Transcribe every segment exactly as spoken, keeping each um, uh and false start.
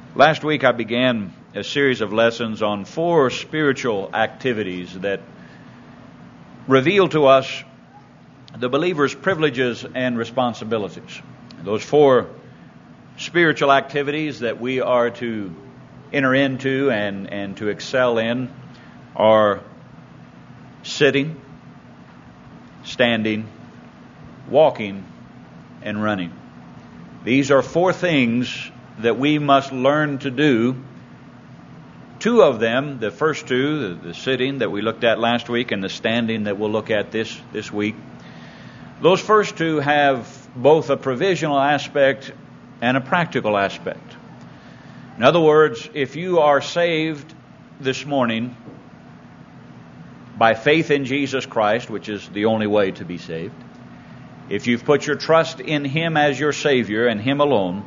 Last week I began a series of lessons on four spiritual activities that reveal to us the believer's privileges and responsibilities. Those four spiritual activities that we are to enter into and, and to excel in are sitting, standing, walking, and running. These are four things that we must learn to do. Two of them, the first two, the, the sitting that we looked at last week and the standing that we'll look at this, this week, those first two have both a provisional aspect and a practical aspect. In other words, if you are saved this morning by faith in Jesus Christ, which is the only way to be saved, if you've put your trust in Him as your Savior and Him alone,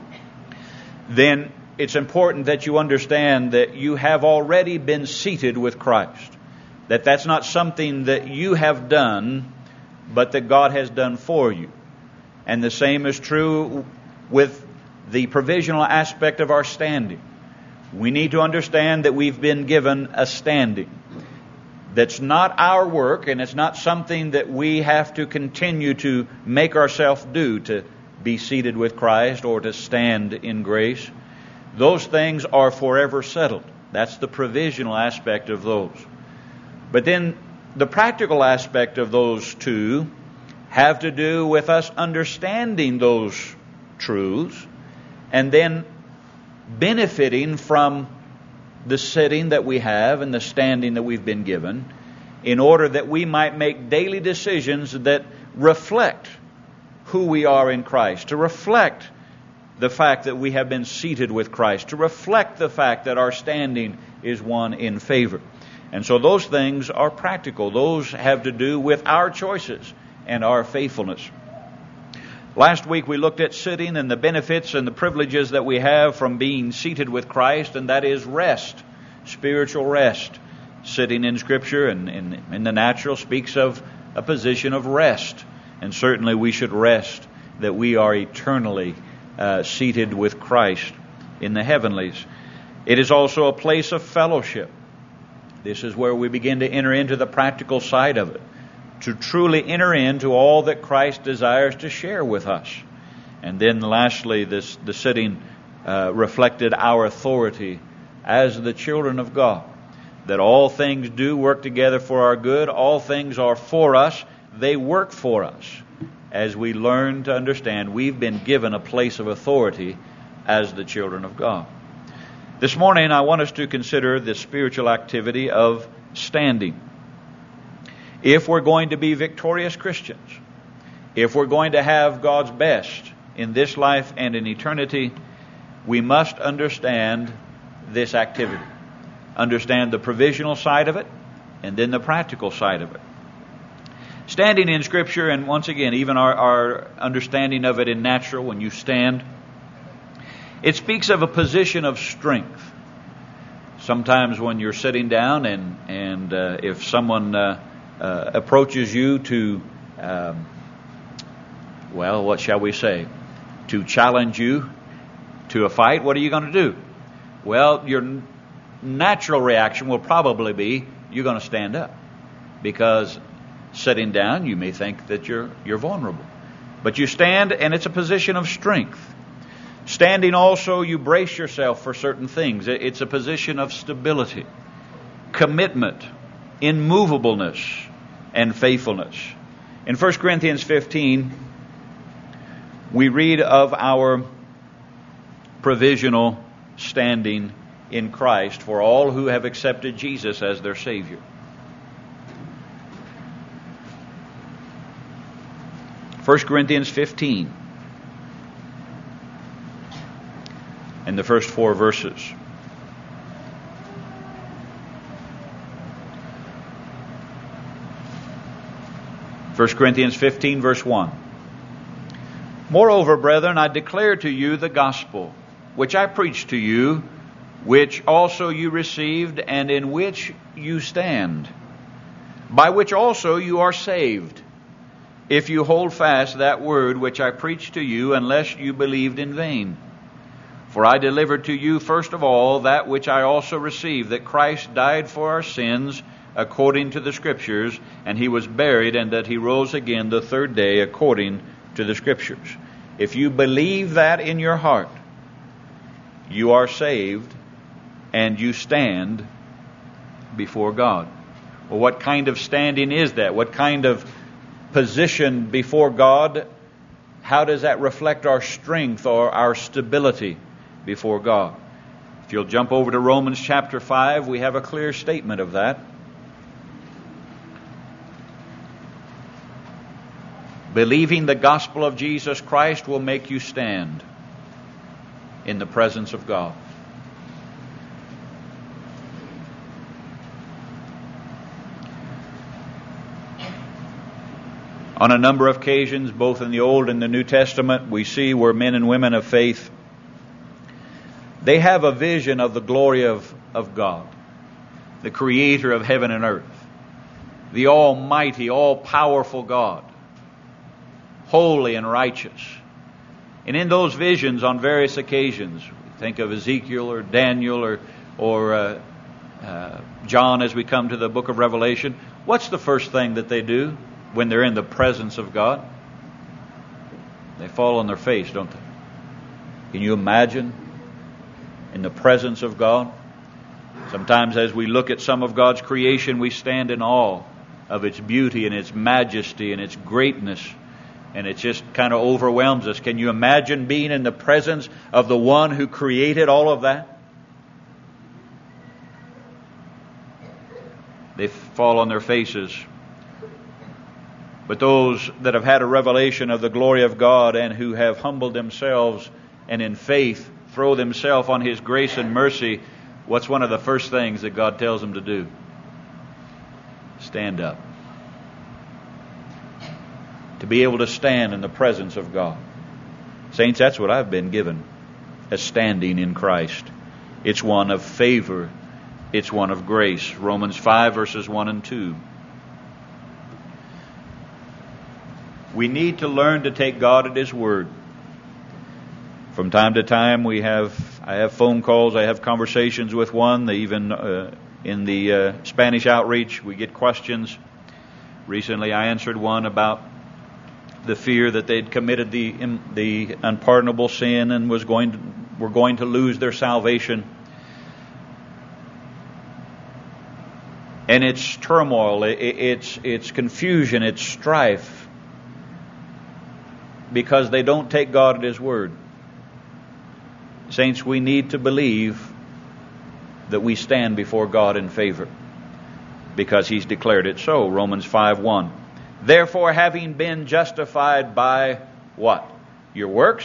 then it's important that you understand that you have already been seated with Christ. That that's not something that you have done, but that God has done for you. And the same is true with the provisional aspect of our standing. We need to understand that we've been given a standing. That's not our work, and it's not something that we have to continue to make ourselves do to be seated with Christ or to stand in grace. Those things are forever settled. That's the provisional aspect of those. But then the practical aspect of those two have to do with us understanding those truths and then benefiting from the sitting that we have and the standing that we've been given in order that we might make daily decisions that reflect who we are in Christ, to reflect the fact that we have been seated with Christ, to reflect the fact that our standing is one in favor. And so those things are practical. Those have to do with our choices and our faithfulness. Last week we looked at sitting and the benefits and the privileges that we have from being seated with Christ, and that is rest, spiritual rest. Sitting in Scripture and in, in the natural speaks of a position of rest. And certainly we should rest that we are eternally uh, seated with Christ in the heavenlies. It is also a place of fellowship. This is where we begin to enter into the practical side of it, to truly enter into all that Christ desires to share with us. And then lastly, this the sitting uh, reflected our authority as the children of God, that all things do work together for our good, all things are for us, they work for us. As we learn to understand, we've been given a place of authority as the children of God. This morning, I want us to consider the spiritual activity of standing. If we're going to be victorious Christians, if we're going to have God's best in this life and in eternity, we must understand this activity. Understand the provisional side of it, and then the practical side of it. Standing in Scripture, and once again, even our, our understanding of it in natural, when you stand, it speaks of a position of strength. Sometimes when you're sitting down and, and uh, if someone uh, uh, approaches you to, um, well, what shall we say, to challenge you to a fight, what are you going to do? Well, your natural reaction will probably be you're going to stand up, because sitting down you may think that you're you're vulnerable. But you stand, and it's a position of strength. Standing also, you brace yourself for certain things. It's a position of stability, commitment, immovableness, and faithfulness. In First Corinthians fifteen, we read of our provisional standing in Christ for all who have accepted Jesus as their Savior. First Corinthians fifteen, and the first four verses. First Corinthians fifteen, verse one. Moreover, brethren, I declare to you the gospel, which I preached to you, which also you received, and in which you stand, by which also you are saved, if you hold fast that word which I preached to you, unless you believed in vain. For I delivered to you first of all that which I also received, that Christ died for our sins according to the Scriptures, and he was buried, and that he rose again the third day according to the Scriptures. If you believe that in your heart, you are saved, and you stand before God. Well, what kind of standing is that? What kind of position before God? How does that reflect our strength or our stability before God? If you'll jump over to Romans chapter five, we have a clear statement of that. Believing the gospel of Jesus Christ will make you stand in the presence of God. On a number of occasions, both in the Old and the New Testament, we see where men and women of faith, they have a vision of the glory of, of God, the creator of heaven and earth, the almighty, all-powerful God, holy and righteous. And in those visions, on various occasions, think of Ezekiel or Daniel or, or uh, uh, John as we come to the book of Revelation, what's the first thing that they do when they're in the presence of God? They fall on their face, don't they? Can you imagine in the presence of God? Sometimes as we look at some of God's creation, we stand in awe of its beauty and its majesty and its greatness, and it just kind of overwhelms us. Can you imagine being in the presence of the one who created all of that? They fall on their faces. But those that have had a revelation of the glory of God and who have humbled themselves and in faith throw themselves on His grace and mercy, what's one of the first things that God tells them to do? Stand up. To be able to stand in the presence of God. Saints, that's what I've been given, as standing in Christ. It's one of favor. It's one of grace. Romans five verses one and two. We need to learn to take God at His word. From time to time, we have I have phone calls, I have conversations with one. They even uh, in the uh, Spanish outreach, we get questions. Recently, I answered one about the fear that they'd committed the the unpardonable sin and was going to, were going to lose their salvation. And it's turmoil, it's it's confusion, it's strife, because they don't take God at His word. Saints, we need to believe that we stand before God in favor, because He's declared it so. Romans five one. Therefore, having been justified by what? Your works?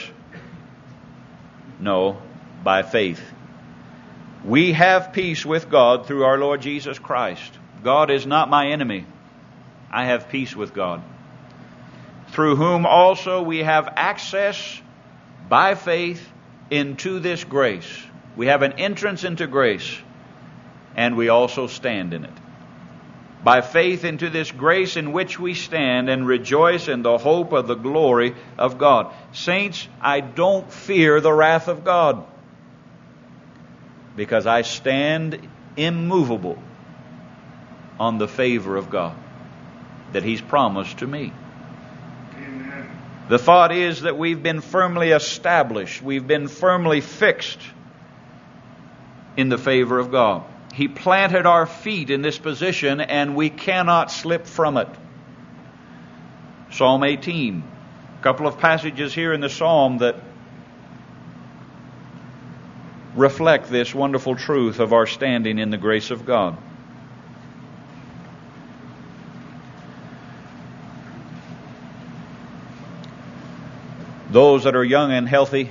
No, by faith. We have peace with God through our Lord Jesus Christ. God is not my enemy. I have peace with God. Through whom also we have access by faith into this grace. We have an entrance into grace, and we also stand in it. By faith into this grace in which we stand and rejoice in the hope of the glory of God. Saints, I don't fear the wrath of God, because I stand immovable on the favor of God that He's promised to me. Amen. The thought is that we've been firmly established, we've been firmly fixed in the favor of God. He planted our feet in this position, and we cannot slip from it. Psalm eighteen. A couple of passages here in the Psalm that reflect this wonderful truth of our standing in the grace of God. Those that are young and healthy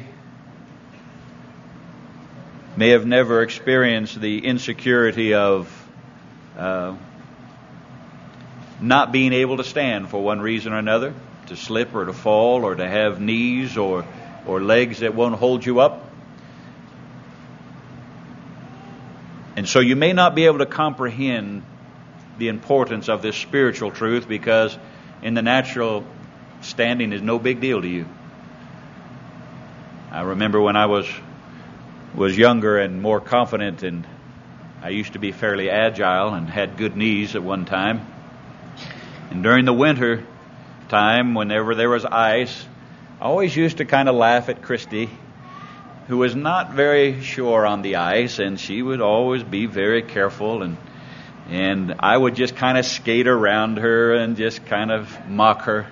may have never experienced the insecurity of uh, not being able to stand for one reason or another, to slip or to fall or to have knees or, or legs that won't hold you up. And so you may not be able to comprehend the importance of this spiritual truth, because in the natural, standing is no big deal to you. I remember when I was was younger and more confident, and I used to be fairly agile and had good knees at one time. And during the winter time, whenever there was ice, I always used to kind of laugh at Christy, who was not very sure on the ice, and she would always be very careful, and and I would just kind of skate around her and just kind of mock her.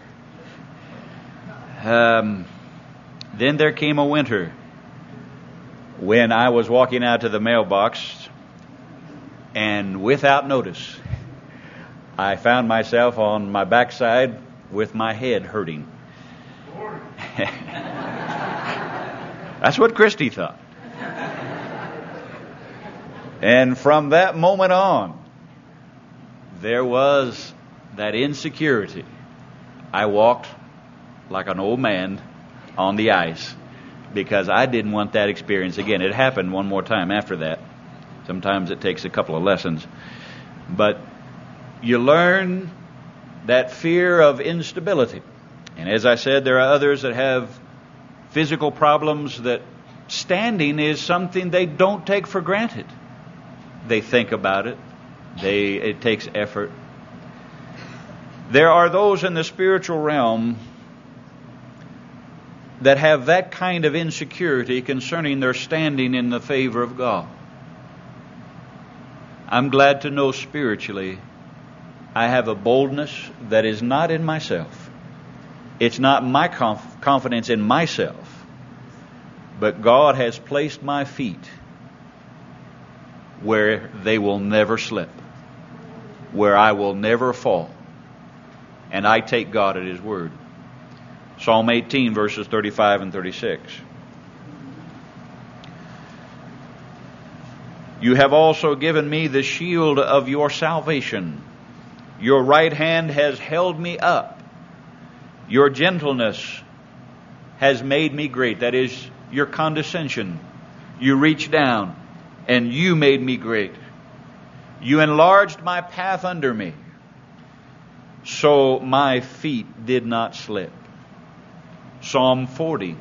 Um, then there came a winter when I was walking out to the mailbox, and without notice, I found myself on my backside with my head hurting. That's what Christy thought. And from that moment on, there was that insecurity. I walked like an old man on the ice because I didn't want that experience again. It happened one more time after that. Sometimes it takes a couple of lessons. But you learn that fear of instability. And as I said, there are others that have physical problems that standing is something they don't take for granted. They think about it. They it takes effort. There are those in the spiritual realm that have that kind of insecurity concerning their standing in the favor of God. I'm glad to know spiritually I have a boldness that is not in myself. It's not my conf- confidence in myself, but God has placed my feet where they will never slip, where I will never fall. And I take God at His word. Psalm eighteen, verses thirty-five and thirty-six. You have also given me the shield of your salvation. Your right hand has held me up. Your gentleness has made me great. That is, your condescension. You reached down and you made me great. You enlarged my path under me, so my feet did not slip. Psalm forty.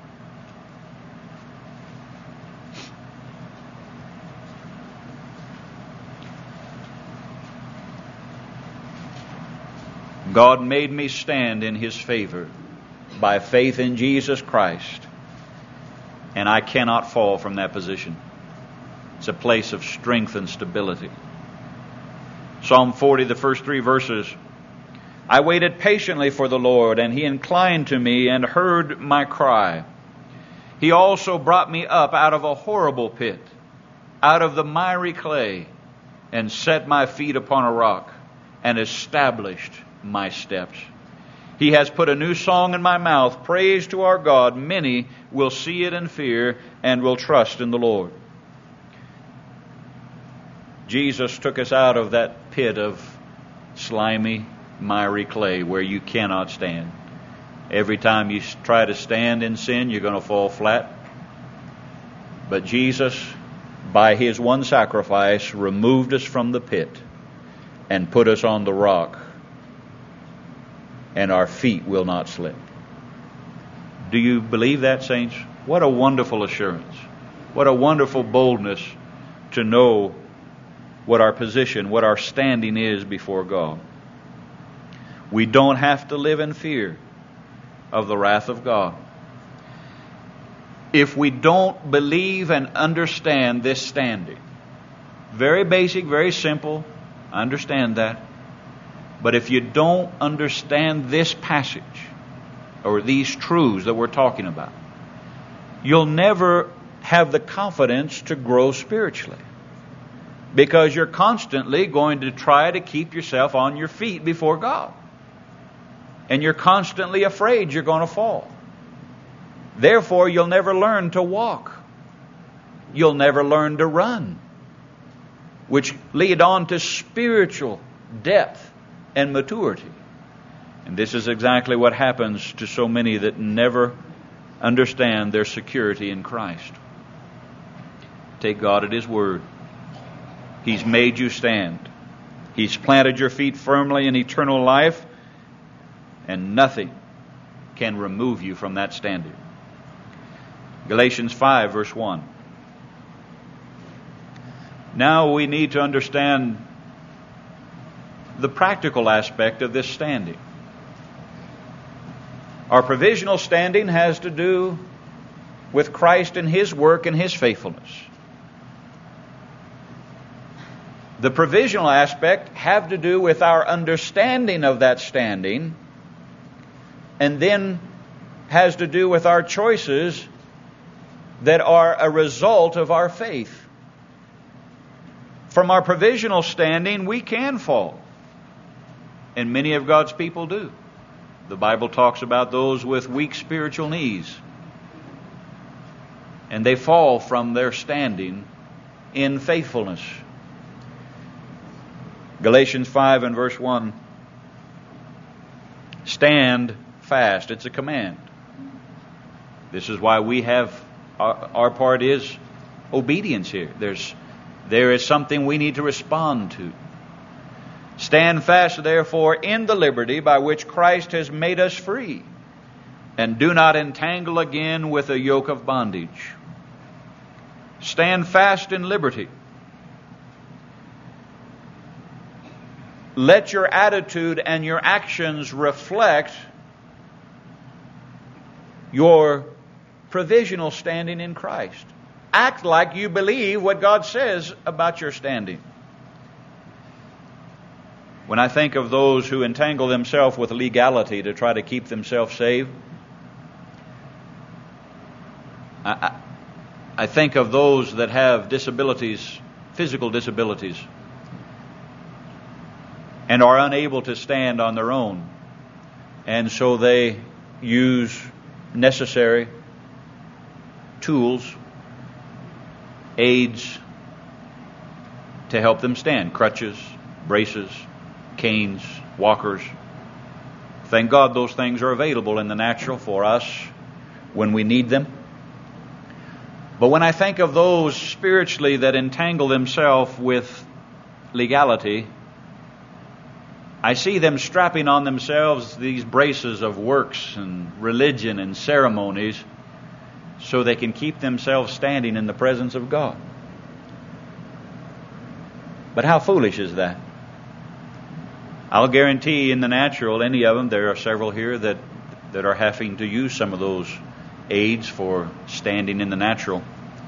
God made me stand in His favor by faith in Jesus Christ, and I cannot fall from that position. It's a place of strength and stability. Psalm forty, the first three verses. I waited patiently for the Lord, and He inclined to me and heard my cry. He also brought me up out of a horrible pit, out of the miry clay, and set my feet upon a rock, and established my steps. He has put a new song in my mouth, praise to our God. Many will see it and fear, and will trust in the Lord. Jesus took us out of that pit of slimy, miry clay where you cannot stand. Every time you try to stand in sin, you're going to fall flat. But Jesus, by His one sacrifice, removed us from the pit and put us on the rock, and our feet will not slip. Do you believe that, saints? What a wonderful assurance. What a wonderful boldness to know what our position, what our standing is before God. We don't have to live in fear of the wrath of God. If we don't believe and understand this standing, very basic, very simple, I understand that. But if you don't understand this passage or these truths that we're talking about, you'll never have the confidence to grow spiritually, because you're constantly going to try to keep yourself on your feet before God. And you're constantly afraid you're going to fall. Therefore, you'll never learn to walk. You'll never learn to run, which lead on to spiritual depth and maturity. And this is exactly what happens to so many that never understand their security in Christ. Take God at His word. He's made you stand. He's planted your feet firmly in eternal life, and nothing can remove you from that standing. Galatians five, verse one. Now we need to understand the practical aspect of this standing. Our provisional standing has to do with Christ and His work and His faithfulness. The provisional aspect have to do with our understanding of that standing, and then has to do with our choices that are a result of our faith. From our provisional standing, we can fall, and many of God's people do. The Bible talks about those with weak spiritual knees, and they fall from their standing in faithfulness. Galatians five and verse one. Stand fast. It's a command. This is why we have, our, our part is obedience here. There's, there is something we need to respond to. Stand fast, therefore, in the liberty by which Christ has made us free, and do not entangle again with a yoke of bondage. Stand fast in liberty. Let your attitude and your actions reflect your provisional standing in Christ. Act like you believe what God says about your standing. When I think of those who entangle themselves with legality to try to keep themselves saved, I, I, I think of those that have disabilities, physical disabilities, and are unable to stand on their own. And so they use necessary tools, aids to help them stand. Crutches, braces, canes, walkers. Thank God those things are available in the natural for us when we need them. But when I think of those spiritually that entangle themselves with legality, I see them strapping on themselves these braces of works and religion and ceremonies so they can keep themselves standing in the presence of God. But how foolish is that? I'll guarantee in the natural, any of them, there are several here that, that are having to use some of those aids for standing in the natural.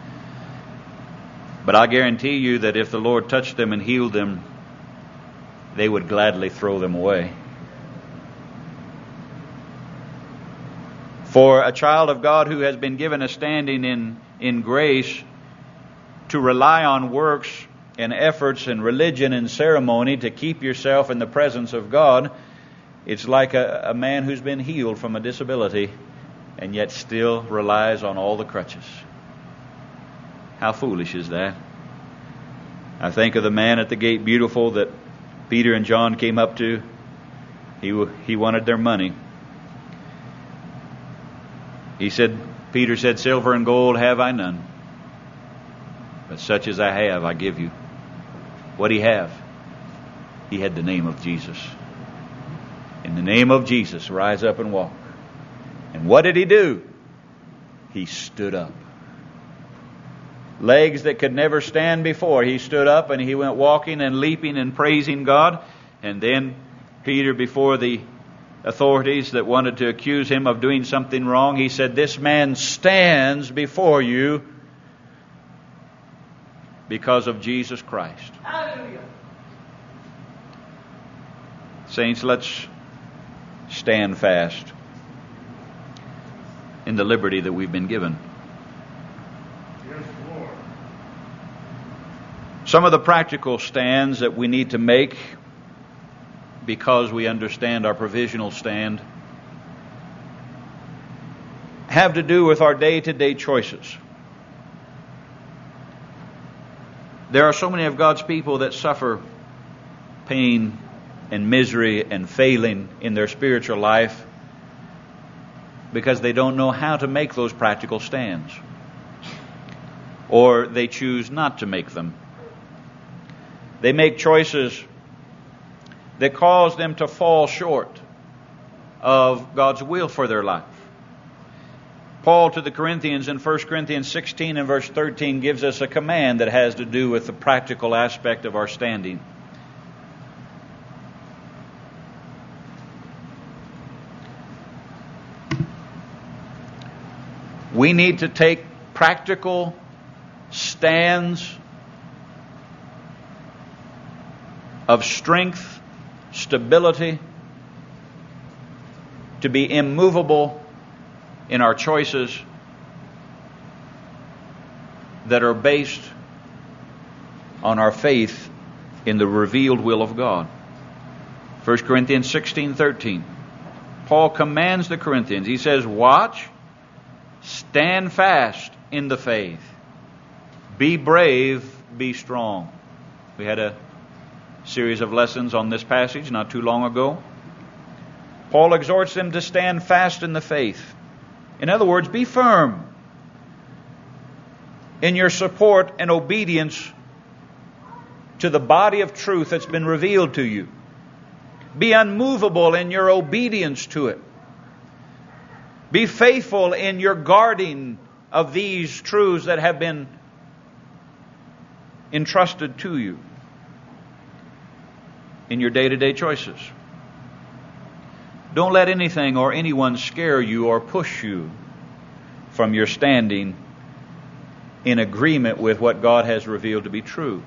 But I guarantee you that if the Lord touched them and healed them, they would gladly throw them away. For a child of God who has been given a standing in, in grace to rely on works and efforts and religion and ceremony to keep yourself in the presence of God, it's like a, a man who's been healed from a disability and yet still relies on all the crutches. How foolish is that? I think of the man at the gate beautiful that Peter and John came up to. He he wanted their money. He said, Peter said, silver and gold have I none, but such as I have I give you. What did he have? He had the name of Jesus. In the name of Jesus, rise up and walk. And what did he do? He stood up. Legs that could never stand before, he stood up and he went walking and leaping and praising God. And then Peter, before the authorities that wanted to accuse him of doing something wrong, he said, this man stands before you because of Jesus Christ. Hallelujah. Saints, let's stand fast in the liberty that we've been given. Some of the practical stands that we need to make because we understand our provisional stand have to do with our day-to-day choices. There are so many of God's people that suffer pain and misery and failing in their spiritual life because they don't know how to make those practical stands, or they choose not to make them. They make choices that cause them to fall short of God's will for their life. Paul to the Corinthians in First Corinthians sixteen and verse thirteen gives us a command that has to do with the practical aspect of our standing. We need to take practical stands of strength, stability, to be immovable in our choices that are based on our faith in the revealed will of God. First Corinthians sixteen thirteen. Paul commands the Corinthians. He says, watch, stand fast in the faith. Be brave, be strong. We had a series of lessons on this passage not too long ago. Paul exhorts them to stand fast in the faith. In other words, be firm in your support and obedience to the body of truth that's been revealed to you. Be unmovable in your obedience to it. Be faithful in your guarding of these truths that have been entrusted to you in your day-to-day choices. Don't let anything or anyone scare you or push you from your standing in agreement with what God has revealed to be true.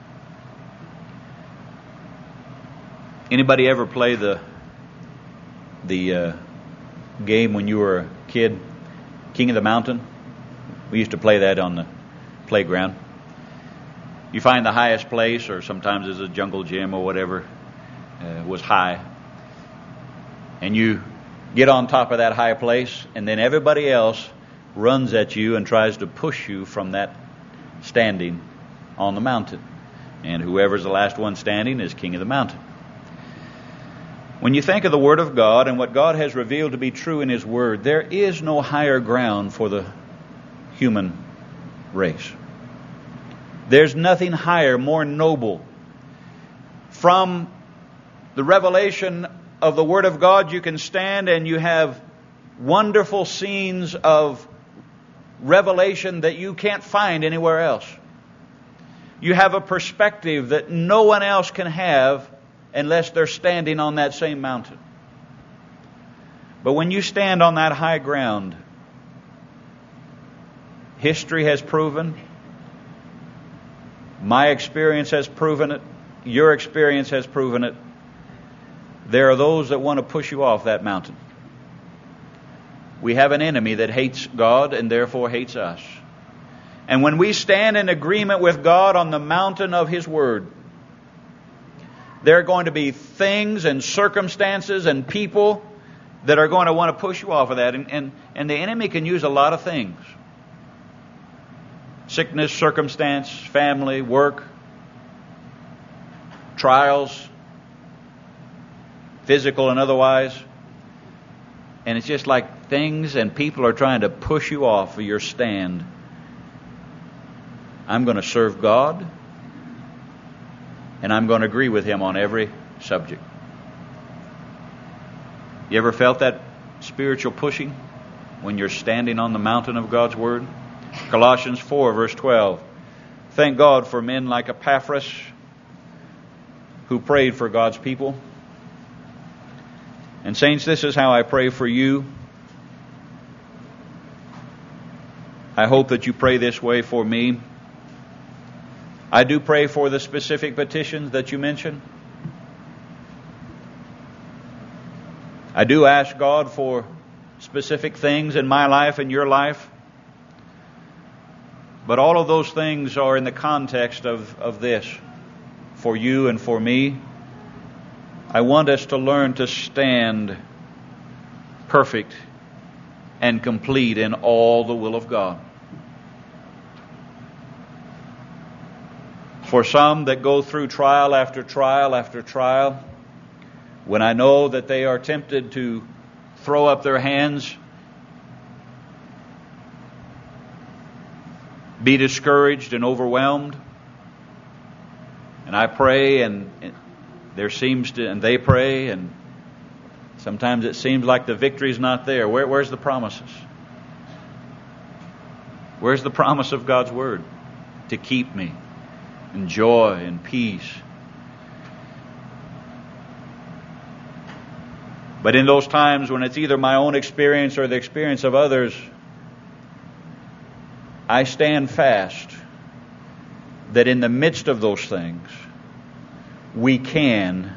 Anybody ever play the the uh, game when you were a kid, King of the Mountain? We used to play that on the playground. You find the highest place, or sometimes it's a jungle gym or whatever, uh, was high. And you get on top of that high place, and then everybody else runs at you and tries to push you from that standing on the mountain. And whoever's the last one standing is king of the mountain. When you think of the Word of God and what God has revealed to be true in His Word, there is no higher ground for the human race. There's nothing higher, more noble. From the revelation of the Word of God, you can stand and you have wonderful scenes of revelation that you can't find anywhere else. You have a perspective that no one else can have unless they're standing on that same mountain. But when you stand on that high ground, history has proven, my experience has proven it, your experience has proven it, there are those that want to push you off that mountain. We have an enemy that hates God and therefore hates us. And when we stand in agreement with God on the mountain of His Word, there are going to be things and circumstances and people that are going to want to push you off of that. And, and, and the enemy can use a lot of things. Sickness, circumstance, family, work, trials, physical and otherwise. And it's just like things and people are trying to push you off of your stand. I'm going to serve God, and I'm going to agree with Him on every subject. You ever felt that spiritual pushing when you're standing on the mountain of God's Word? Colossians four, verse twelve. Thank God for men like Epaphras who prayed for God's people. And saints, this is how I pray for you. I hope that you pray this way for me. I do pray for the specific petitions that you mentioned. I do ask God for specific things in my life and your life. But all of those things are in the context of, of this. For you and for me, I want us to learn to stand perfect and complete in all the will of God. For some that go through trial after trial after trial, when I know that they are tempted to throw up their hands, be discouraged and overwhelmed, and I pray and there seems to, and they pray, and sometimes it seems like the victory's not there. Where, where's the promises? Where's the promise of God's Word? To keep me in joy and peace. But in those times when it's either my own experience or the experience of others, I stand fast that in the midst of those things, we can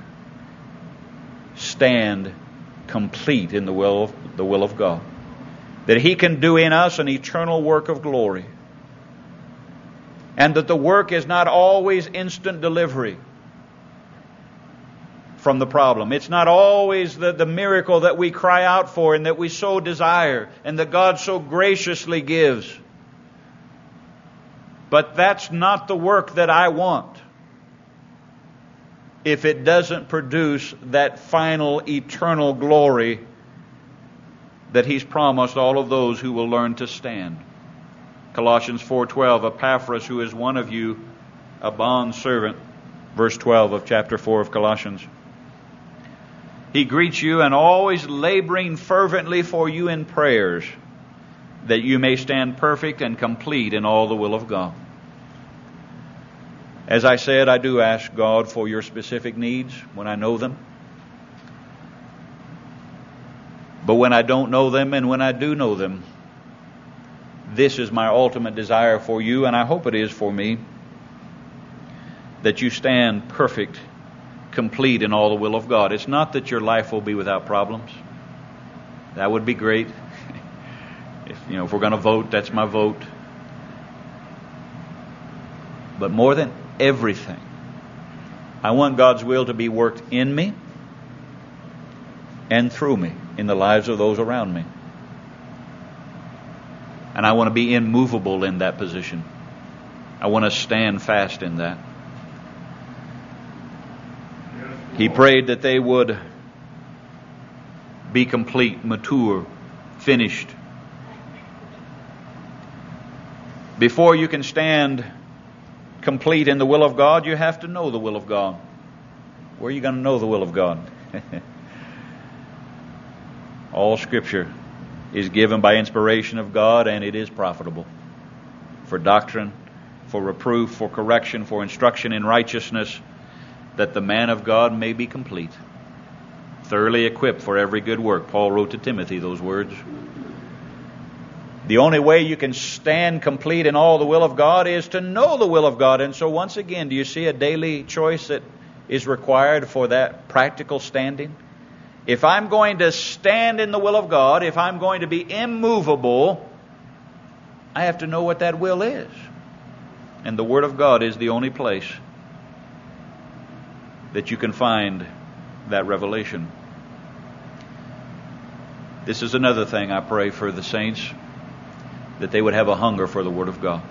stand complete in the will of, the will of God. That He can do in us an eternal work of glory. And that the work is not always instant delivery from the problem. It's not always the, the miracle that we cry out for and that we so desire and that God so graciously gives. But that's not the work that I want if it doesn't produce that final eternal glory that He's promised all of those who will learn to stand. Colossians four twelve, Epaphras, who is one of you, a bond servant, verse twelve of chapter four of Colossians. He greets you, and always laboring fervently for you in prayers, that you may stand perfect and complete in all the will of God. As I said, I do ask God for your specific needs when I know them. But when I don't know them and when I do know them, this is my ultimate desire for you, and I hope it is for me, that you stand perfect, complete in all the will of God. It's not that your life will be without problems. That would be great. If, you know, if we're going to vote, that's my vote. But more than everything, I want God's will to be worked in me and through me in the lives of those around me. And I want to be immovable in that position. I want to stand fast in that. He prayed that they would be complete, mature, finished. Before you can stand complete in the will of God, you have to know the will of God. Where are you going to know the will of God? All Scripture is given by inspiration of God, and it is profitable for doctrine, for reproof, for correction, for instruction in righteousness, that the man of God may be complete, thoroughly equipped for every good work. Paul wrote to Timothy those words. The only way you can stand complete in all the will of God is to know the will of God. And so once again, do you see a daily choice that is required for that practical standing? If I'm going to stand in the will of God, if I'm going to be immovable, I have to know what that will is. And the Word of God is the only place that you can find that revelation. This is another thing I pray for the saints, that they would have a hunger for the Word of God.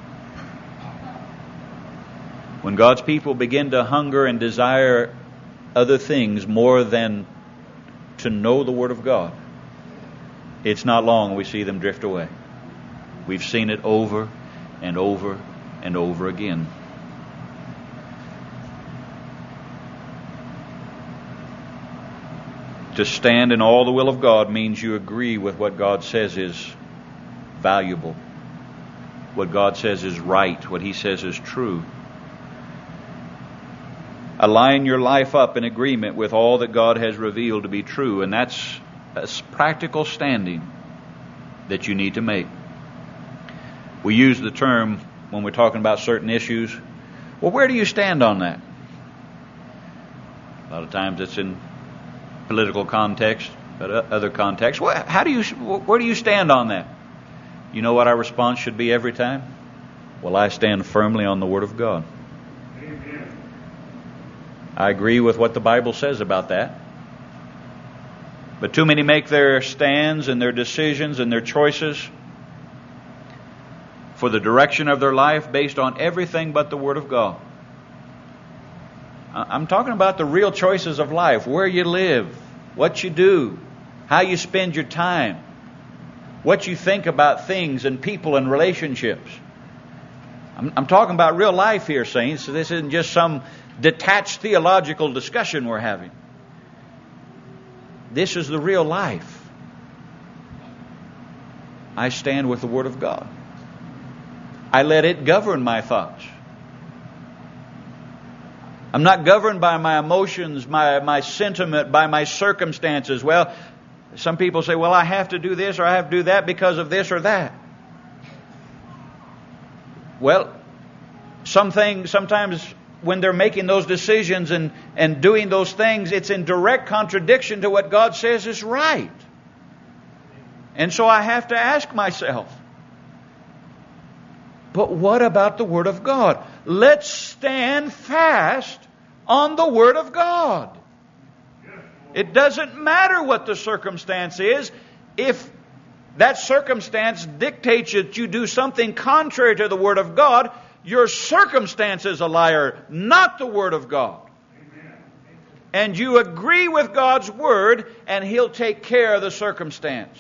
When God's people begin to hunger and desire other things more than to know the Word of God, it's not long we see them drift away. We've seen it over and over and over again. To stand in all the will of God means you agree with what God says is valuable, what God says is right, what He says is true. Align your life up in agreement with all that God has revealed to be true, and that's a practical standing that you need to make. We use the term when we're talking about certain issues, well, where do you stand on that? A lot of times it's in political context, but other contexts. Well, how do you, where do you stand on that? You know what our response should be every time? Well, I stand firmly on the Word of God. Amen. I agree with what the Bible says about that. But too many make their stands and their decisions and their choices for the direction of their life based on everything but the Word of God. I'm talking about the real choices of life, where you live, what you do, how you spend your time, what you think about things and people and relationships. I'm, I'm talking about real life here, saints. So this isn't just some detached theological discussion we're having. This is the real life. I stand with the Word of God. I let it govern my thoughts. I'm not governed by my emotions, my, my sentiment, by my circumstances. Well, some people say, well, I have to do this or I have to do that because of this or that. Well, some things, sometimes when they're making those decisions and, and doing those things, it's in direct contradiction to what God says is right. And so I have to ask myself, but what about the Word of God? Let's stand fast on the Word of God. It doesn't matter what the circumstance is. If that circumstance dictates that you do something contrary to the Word of God, your circumstance is a liar, not the Word of God. Amen. And you agree with God's Word, and He'll take care of the circumstance.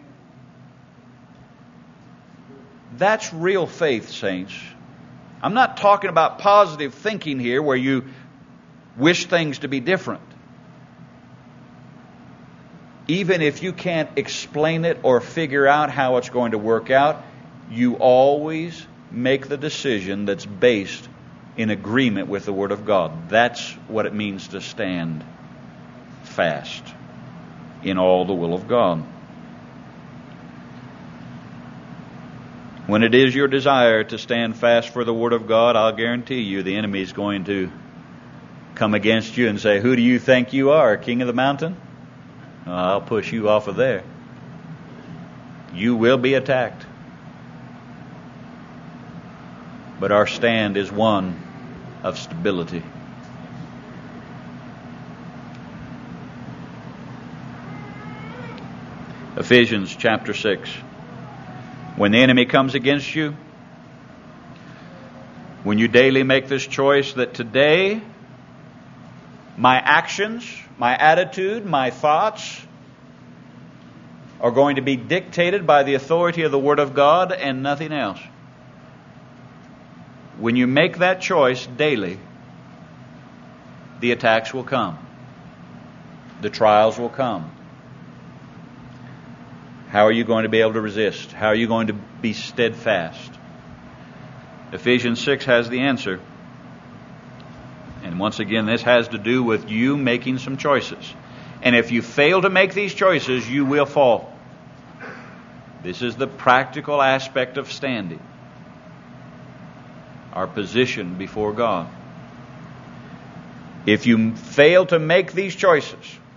That's real faith, saints. I'm not talking about positive thinking here where you wish things to be different. Even if you can't explain it or figure out how it's going to work out, you always make the decision that's based in agreement with the Word of God. That's what it means to stand fast in all the will of God. When it is your desire to stand fast for the Word of God, I'll guarantee you the enemy is going to come against you and say, who do you think you are, king of the mountain? I'll push you off of there. You will be attacked. But our stand is one of stability. Ephesians chapter six. When the enemy comes against you, when you daily make this choice that today, my actions, my attitude, my thoughts are going to be dictated by the authority of the Word of God and nothing else. When you make that choice daily, the attacks will come. The trials will come. How are you going to be able to resist? How are you going to be steadfast? Ephesians six has the answer. And once again, this has to do with you making some choices. And if you fail to make these choices, you will fall. This is the practical aspect of standing. Our position before God. If you fail to make these choices,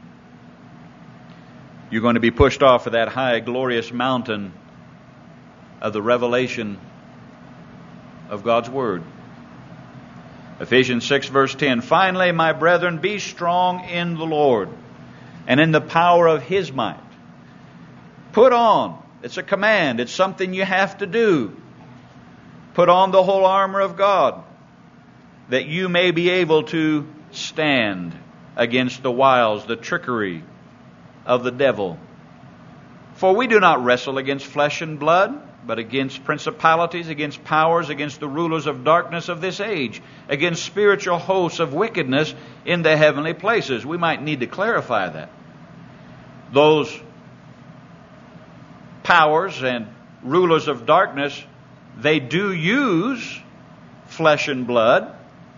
you're going to be pushed off of that high, glorious mountain of the revelation of God's Word. Ephesians six verse ten. Finally, my brethren, be strong in the Lord and in the power of His might. Put on. It's a command. It's something you have to do. Put on the whole armor of God, that you may be able to stand against the wiles, the trickery of the devil. For we do not wrestle against flesh and blood, but against principalities, against powers, against the rulers of darkness of this age, against spiritual hosts of wickedness in the heavenly places. We might need to clarify that. Those powers and rulers of darkness, they do use flesh and blood,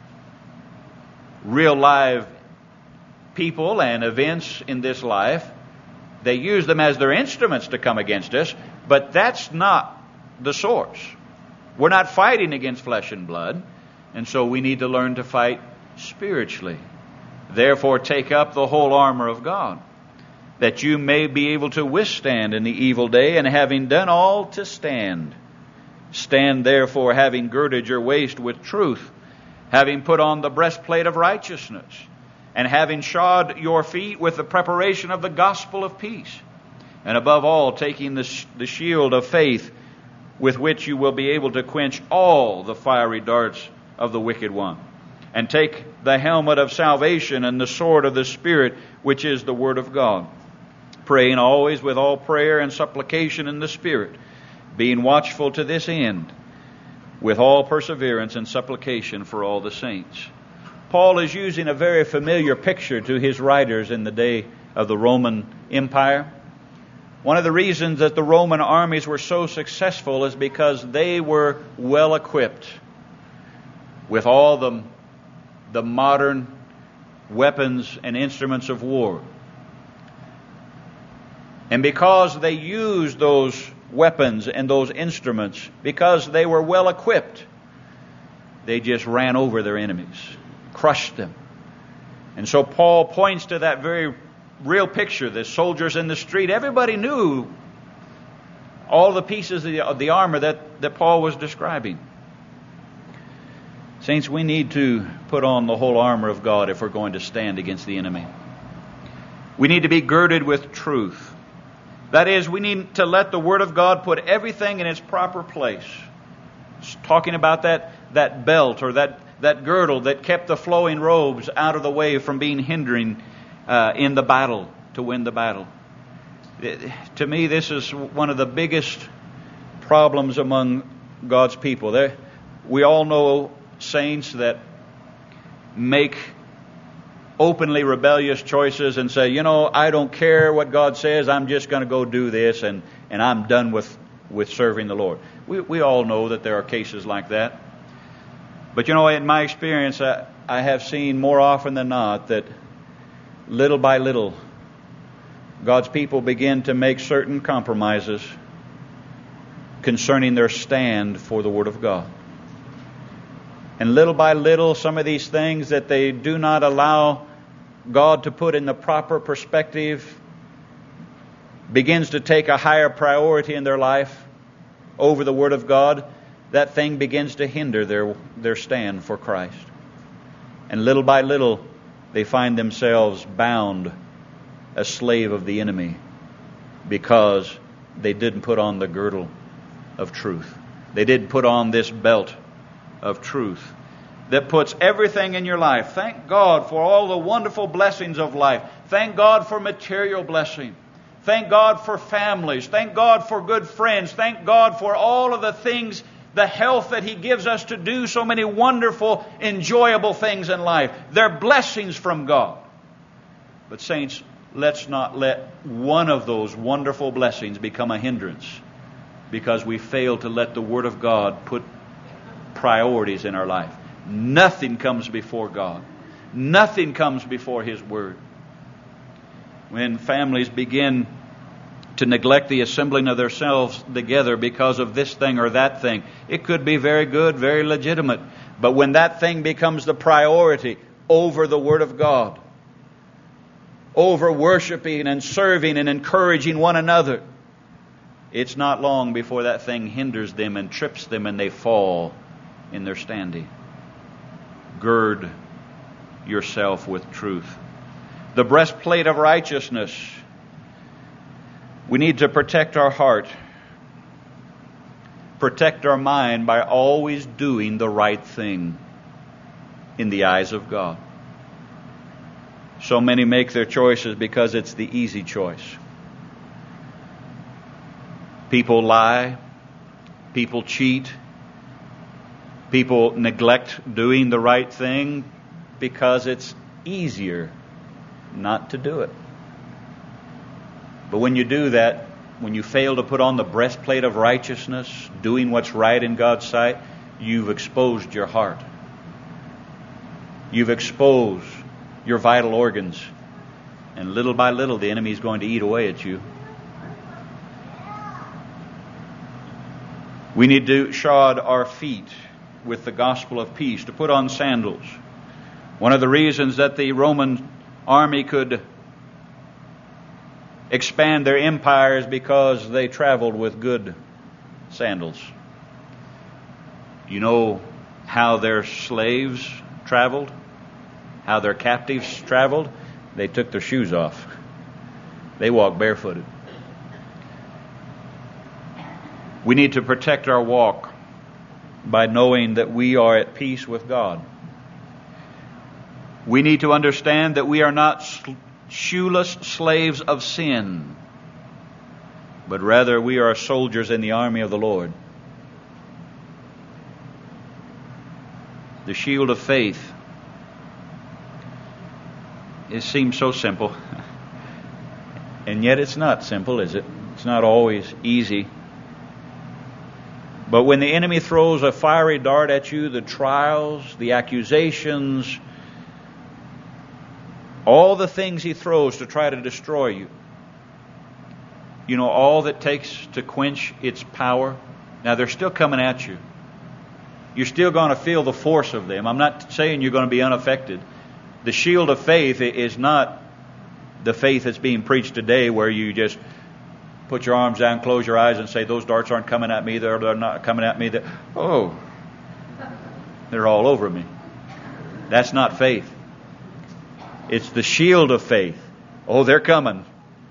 real live people and events in this life. They use them as their instruments to come against us, but that's not the source. We're not fighting against flesh and blood, and so we need to learn to fight spiritually. Therefore, take up the whole armor of God, that you may be able to withstand in the evil day, and having done all, to stand. Stand therefore, having girded your waist with truth, having put on the breastplate of righteousness, and having shod your feet with the preparation of the gospel of peace, and above all, taking the, sh- the shield of faith, with which you will be able to quench all the fiery darts of the wicked one. And take the helmet of salvation and the sword of the Spirit, which is the Word of God, praying always with all prayer and supplication in the Spirit, being watchful to this end, with all perseverance and supplication for all the saints. Paul is using a very familiar picture to his writers in the day of the Roman Empire. One of the reasons that the Roman armies were so successful is because they were well equipped with all the, the modern weapons and instruments of war. And because they used those weapons and those instruments, because they were well equipped, they just ran over their enemies, crushed them. And so Paul points to that very real picture. The soldiers in the street, everybody knew all the pieces of the, of the armor that, that Paul was describing. Saints, we need to put on the whole armor of God if we're going to stand against the enemy. We need to be girded with truth. That is, we need to let the Word of God put everything in its proper place. It's talking about that, that belt or that, that girdle that kept the flowing robes out of the way from being hindering uh, in the battle, to win the battle. It, to me, this is one of the biggest problems among God's people. There, we all know saints that make openly rebellious choices and say, you know, I don't care what God says, I'm just going to go do this, and, and I'm done with, with serving the Lord. We, we all know that there are cases like that. But you know, in my experience, I, I have seen more often than not that little by little, God's people begin to make certain compromises concerning their stand for the Word of God. And little by little, some of these things that they do not allow God to put in the proper perspective begins to take a higher priority in their life over the Word of God. That thing begins to hinder their, their stand for Christ. And little by little, they find themselves bound, a slave of the enemy, because they didn't put on the girdle of truth. They didn't put on this belt of truth that puts everything in your life. Thank God for all the wonderful blessings of life. Thank God for material blessing. Thank God for families. Thank God for good friends. Thank God for all of the things, the health that He gives us to do so many wonderful, enjoyable things in life. They're blessings from God. But saints, let's not let one of those wonderful blessings become a hindrance because we fail to let the Word of God put priorities in our life. Nothing comes before God. Nothing comes before His Word. When families begin to neglect the assembling of themselves together because of this thing or that thing, it could be very good, very legitimate. But when that thing becomes the priority over the Word of God, over worshiping and serving and encouraging one another, it's not long before that thing hinders them and trips them and they fall in their standing. Gird yourself with truth. The breastplate of righteousness. We need to protect our heart, protect our mind by always doing the right thing in the eyes of God. So many make their choices because it's the easy choice. People lie, people cheat, people neglect doing the right thing because it's easier not to do it. But when you do that, when you fail to put on the breastplate of righteousness, doing what's right in God's sight, you've exposed your heart. You've exposed your vital organs. And little by little, the enemy is going to eat away at you. We need to shod our feet with the gospel of peace, to put on sandals. One of the reasons that the Roman army could expand their empire is because they traveled with good sandals. You know how their slaves traveled? How their captives traveled? They took their shoes off. They walked barefooted. We need to protect our walk by knowing that we are at peace with God. We need to understand that we are not shoeless slaves of sin, but rather we are soldiers in the army of the Lord. The shield of faith. It seems so simple. And yet it's not simple, is it? It's not always easy. But when the enemy throws a fiery dart at you, the trials, the accusations, all the things he throws to try to destroy you, you know, all that takes to quench its power, now they're still coming at you. You're still going to feel the force of them. I'm not saying you're going to be unaffected. The shield of faith is not the faith that's being preached today where you just put your arms down, close your eyes, and say, those darts aren't coming at me, they're, they're not coming at me. They're, oh, they're all over me. That's not faith. It's the shield of faith. Oh, they're coming.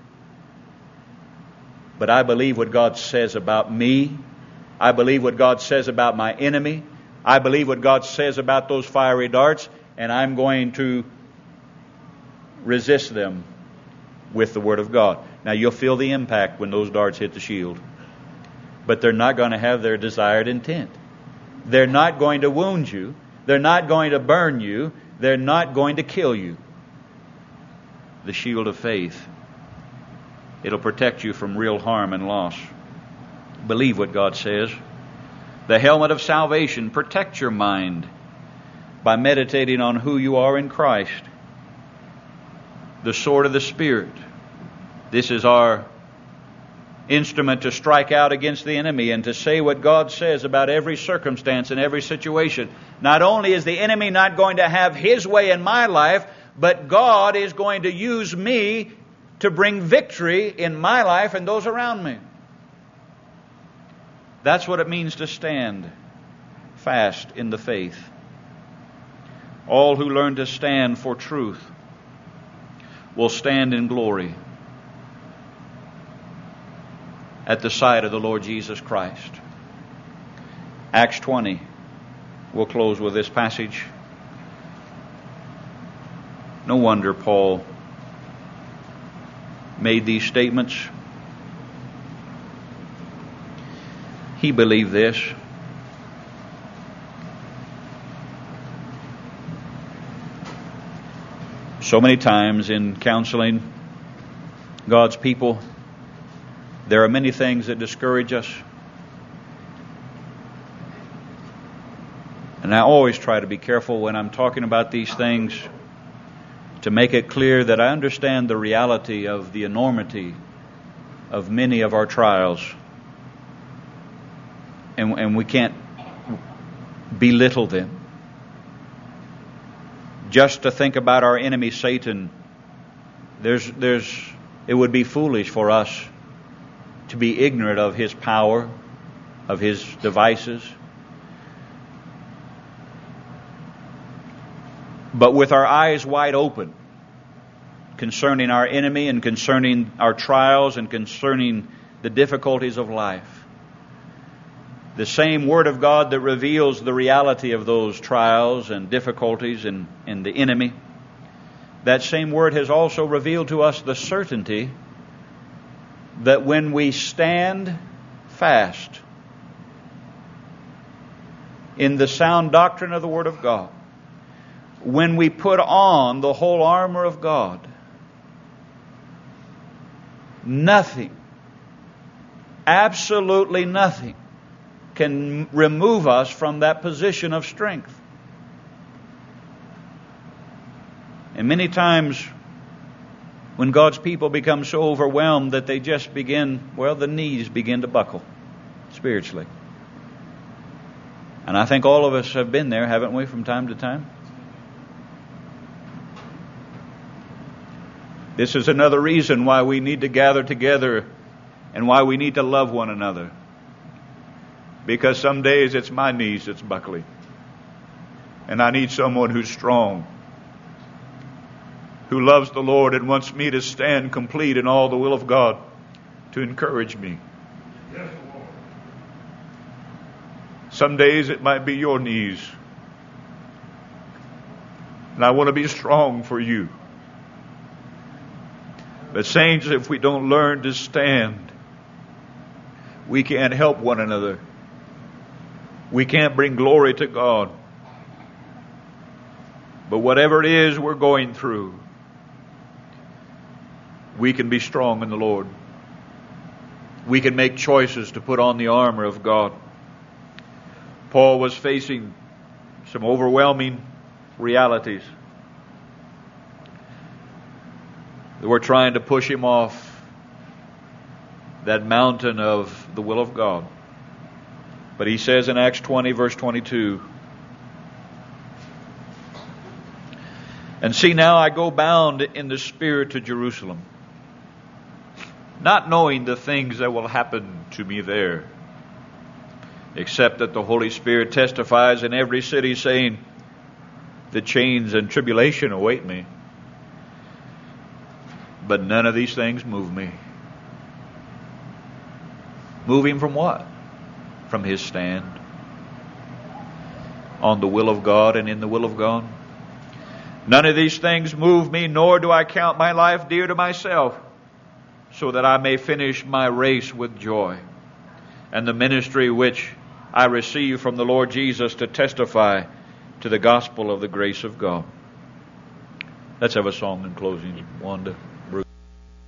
But I believe what God says about me. I believe what God says about my enemy. I believe what God says about those fiery darts, and I'm going to resist them with the Word of God. Now, you'll feel the impact when those darts hit the shield. But they're not going to have their desired intent. They're not going to wound you. They're not going to burn you. They're not going to kill you. The shield of faith. It'll protect you from real harm and loss. Believe what God says. The helmet of salvation. Protect your mind by meditating on who you are in Christ. The sword of the Spirit. This is our instrument to strike out against the enemy and to say what God says about every circumstance and every situation. Not only is the enemy not going to have his way in my life, but God is going to use me to bring victory in my life and those around me. That's what it means to stand fast in the faith. All who learn to stand for truth will stand in glory at the sight of the Lord Jesus Christ. Acts twenty. We'll close with this passage. No wonder Paul made these statements. He believed this. So many times in counseling God's people, there are many things that discourage us. And I always try to be careful when I'm talking about these things to make it clear that I understand the reality of the enormity of many of our trials. And, and we can't belittle them. Just to think about our enemy Satan, there's, there's, it would be foolish for us to be ignorant of his power, of his devices. But with our eyes wide open concerning our enemy and concerning our trials and concerning the difficulties of life, the same Word of God that reveals the reality of those trials and difficulties and, and the enemy, that same Word has also revealed to us the certainty that when we stand fast in the sound doctrine of the Word of God, when we put on the whole armor of God, nothing, absolutely nothing, can remove us from that position of strength. And many times when God's people become so overwhelmed that they just begin, well, the knees begin to buckle spiritually. And I think all of us have been there, haven't we, from time to time? This is another reason why we need to gather together and why we need to love one another. Because some days it's my knees that's buckling. And I need someone who's strong, who loves the Lord and wants me to stand complete in all the will of God to encourage me. Yes, Lord. Some days it might be your knees. And I want to be strong for you. But saints, if we don't learn to stand, we can't help one another. We can't bring glory to God. But whatever it is we're going through, we can be strong in the Lord. we can make choices to put on the armor of God. Paul was facing some overwhelming realities that were trying to push him off that mountain of the will of God. But he says in Acts twenty, verse twenty-two, "And see, now I go bound in the Spirit to Jerusalem, not knowing the things that will happen to me there, except that the Holy Spirit testifies in every city, saying, the chains and tribulation await me. But none of these things move me." Move him from what? From his stand on the will of God and in the will of God. "None of these things move me, nor do I count my life dear to myself, so that I may finish my race with joy, and the ministry which I receive from the Lord Jesus to testify to the gospel of the grace of God." Let's have a song in closing, Wanda.